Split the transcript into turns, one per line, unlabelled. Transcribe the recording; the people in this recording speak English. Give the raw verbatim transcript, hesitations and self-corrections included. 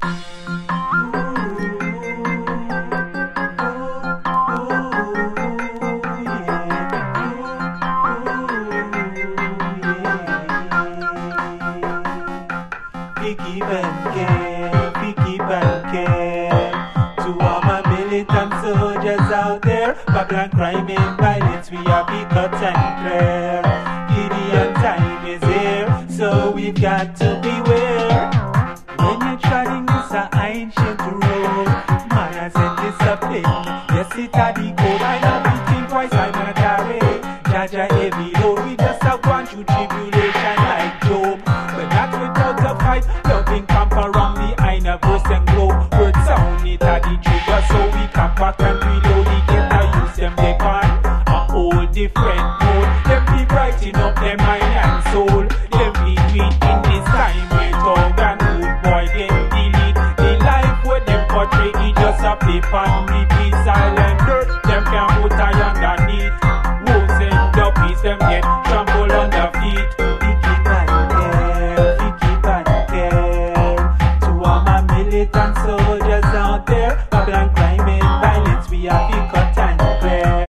We keep and care, we keep and care. To all my militant soldiers out there, Babylon crime and violence, we have to cut and clear. Gideon time is here, so we've got to beware. When you're treading this a ancient road, manners and discipline, yes it a the code. I know we think twice, I'm gonna carry Jaja heavy load. We just have gone through tribulation like Job, but not without a fight. Loving camp around the Aina verse and glow. Word sound it a the trigger, so we can pack and reload. The get I use them they can a whole different mode. Them be brighten up their mind and soul. Them be green in this time with dog and old boy get delete. The life where them portray it just a paper and repeat silent dirt. Them can put I underneath. Wolves and duppies them get trample on their feet. We keep and care, we keep and care. To all my militant soldiers